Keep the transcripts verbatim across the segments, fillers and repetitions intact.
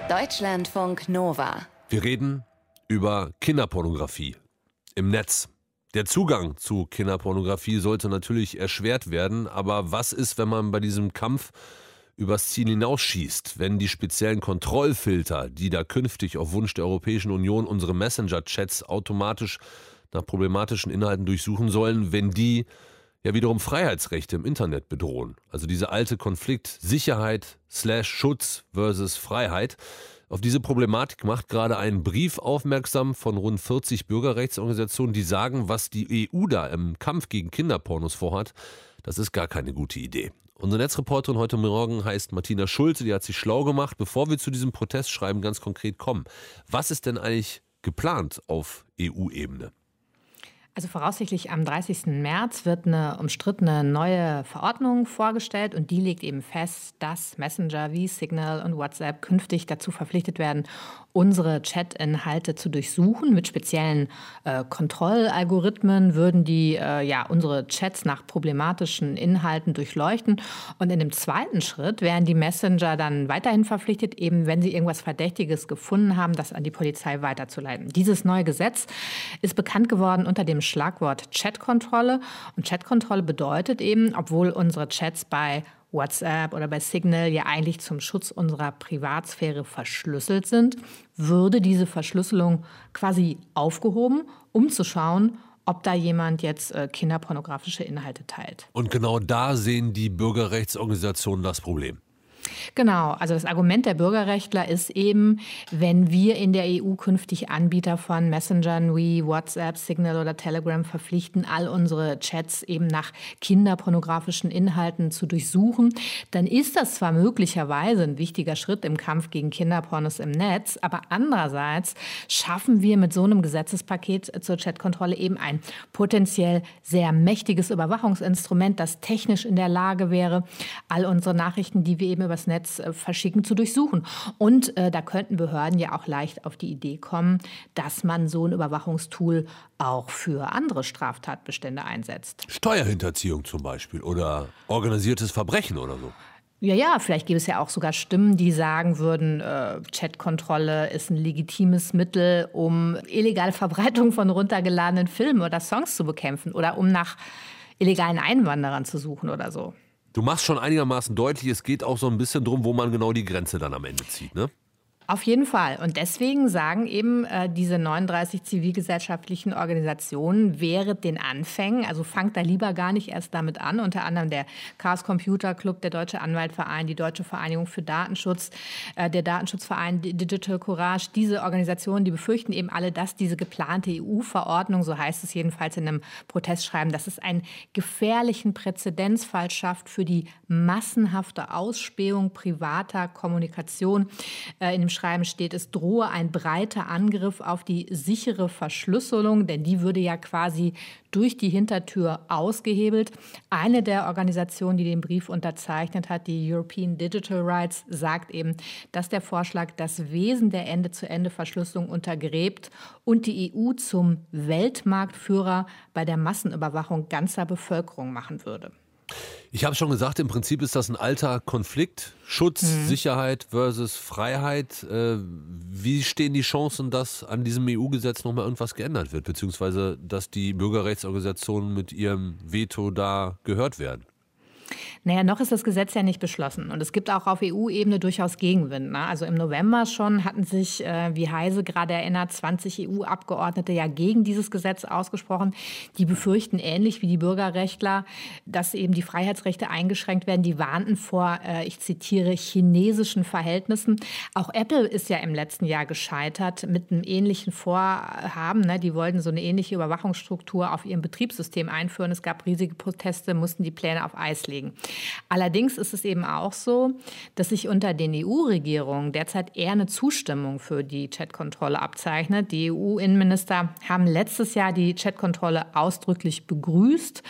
Deutschlandfunk Nova. Wir reden über Kinderpornografie im Netz. Der Zugang zu Kinderpornografie sollte natürlich erschwert werden, aber was ist, wenn man bei diesem Kampf übers Ziel hinausschießt, wenn die speziellen Kontrollfilter, die da künftig auf Wunsch der Europäischen Union unsere Messenger-Chats automatisch nach problematischen Inhalten durchsuchen sollen, wenn die ja wiederum Freiheitsrechte im Internet bedrohen. Also dieser alte Konflikt Sicherheit slash Schutz versus Freiheit. Auf diese Problematik macht gerade ein Brief aufmerksam von rund vierzig Bürgerrechtsorganisationen, die sagen, was die E U da im Kampf gegen Kinderpornos vorhat, das ist gar keine gute Idee. Unsere Netzreporterin heute Morgen heißt Martina Schulte, die hat sich schlau gemacht. Bevor wir zu diesem Protestschreiben ganz konkret kommen, was ist denn eigentlich geplant auf E U-Ebene? Also voraussichtlich am dreißigsten März wird eine umstrittene neue Verordnung vorgestellt und die legt eben fest, dass Messenger wie Signal und WhatsApp künftig dazu verpflichtet werden, unsere Chat-Inhalte zu durchsuchen. Mit speziellen äh, Kontrollalgorithmen würden die äh, ja, unsere Chats nach problematischen Inhalten durchleuchten. Und in dem zweiten Schritt wären die Messenger dann weiterhin verpflichtet, eben wenn sie irgendwas Verdächtiges gefunden haben, das an die Polizei weiterzuleiten. Dieses neue Gesetz ist bekannt geworden unter dem Schlagwort Chatkontrolle. Und Chatkontrolle bedeutet eben, obwohl unsere Chats bei WhatsApp oder bei Signal ja eigentlich zum Schutz unserer Privatsphäre verschlüsselt sind, würde diese Verschlüsselung quasi aufgehoben, um zu schauen, ob da jemand jetzt äh, kinderpornografische Inhalte teilt. Und genau da sehen die Bürgerrechtsorganisationen das Problem. Genau, also das Argument der Bürgerrechtler ist eben, wenn wir in der E U künftig Anbieter von Messengern wie WhatsApp, Signal oder Telegram verpflichten, all unsere Chats eben nach kinderpornografischen Inhalten zu durchsuchen, dann ist das zwar möglicherweise ein wichtiger Schritt im Kampf gegen Kinderpornos im Netz, aber andererseits schaffen wir mit so einem Gesetzespaket zur Chatkontrolle eben ein potenziell sehr mächtiges Überwachungsinstrument, das technisch in der Lage wäre, all unsere Nachrichten, die wir eben übers Netz äh, verschicken, zu durchsuchen. Und äh, da könnten Behörden ja auch leicht auf die Idee kommen, dass man so ein Überwachungstool auch für andere Straftatbestände einsetzt. Steuerhinterziehung zum Beispiel oder organisiertes Verbrechen oder so. Ja, ja, vielleicht gäbe es ja auch sogar Stimmen, die sagen würden, äh, Chatkontrolle ist ein legitimes Mittel, um illegale Verbreitung von runtergeladenen Filmen oder Songs zu bekämpfen oder um nach illegalen Einwanderern zu suchen oder so. Du machst schon einigermaßen deutlich, es geht auch so ein bisschen drum, wo man genau die Grenze dann am Ende zieht, ne? Auf jeden Fall. Und deswegen sagen eben äh, diese neununddreißig zivilgesellschaftlichen Organisationen während den Anfängen, also fangt da lieber gar nicht erst damit an, unter anderem der Chaos Computer Club, der Deutsche Anwaltverein, die Deutsche Vereinigung für Datenschutz, äh, der Datenschutzverein Digital Courage. Diese Organisationen, die befürchten eben alle, dass diese geplante E U-Verordnung, so heißt es jedenfalls in einem Protestschreiben, dass es einen gefährlichen Präzedenzfall schafft für die massenhafte Ausspähung privater Kommunikation. Äh, in dem Schreiben steht, es drohe ein breiter Angriff auf die sichere Verschlüsselung, denn die würde ja quasi durch die Hintertür ausgehebelt. Eine der Organisationen, die den Brief unterzeichnet hat, die European Digital Rights, sagt eben, dass der Vorschlag das Wesen der Ende-zu-Ende-Verschlüsselung untergräbt und die E U zum Weltmarktführer bei der Massenüberwachung ganzer Bevölkerung machen würde. Ich habe schon gesagt, im Prinzip ist das ein alter Konflikt. Schutz, mhm. Sicherheit versus Freiheit. Äh, wie stehen die Chancen, dass an diesem E U-Gesetz nochmal irgendwas geändert wird, beziehungsweise dass die Bürgerrechtsorganisationen mit ihrem Veto da gehört werden? Naja, noch ist das Gesetz ja nicht beschlossen. Und es gibt auch auf E U-Ebene durchaus Gegenwind. Ne? Also im November schon hatten sich, äh, wie Heise gerade erinnert, zwanzig E U-Abgeordnete ja gegen dieses Gesetz ausgesprochen. Die befürchten ähnlich wie die Bürgerrechtler, dass eben die Freiheitsrechte eingeschränkt werden. Die warnten vor, äh, ich zitiere, chinesischen Verhältnissen. Auch Apple ist ja im letzten Jahr gescheitert mit einem ähnlichen Vorhaben. Ne? Die wollten so eine ähnliche Überwachungsstruktur auf ihrem Betriebssystem einführen. Es gab riesige Proteste, mussten die Pläne auf Eis legen. Allerdings ist es eben auch so, dass sich unter den E U-Regierungen derzeit eher eine Zustimmung für die Chatkontrolle abzeichnet. Die E U-Innenminister haben letztes Jahr die Chatkontrolle ausdrücklich begrüßt.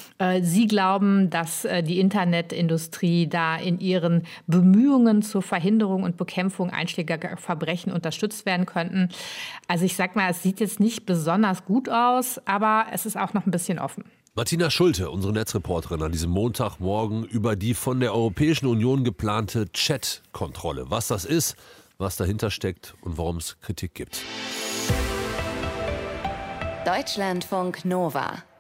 Sie glauben, dass die Internetindustrie da in ihren Bemühungen zur Verhinderung und Bekämpfung einschlägiger Verbrechen unterstützt werden könnten. Also ich sag mal, es sieht jetzt nicht besonders gut aus, aber es ist auch noch ein bisschen offen. Martina Schulte, unsere Netzreporterin, an diesem Montagmorgen über die von der Europäischen Union geplante Chat-Kontrolle. Was das ist, was dahinter steckt und warum es Kritik gibt. Deutschlandfunk Nova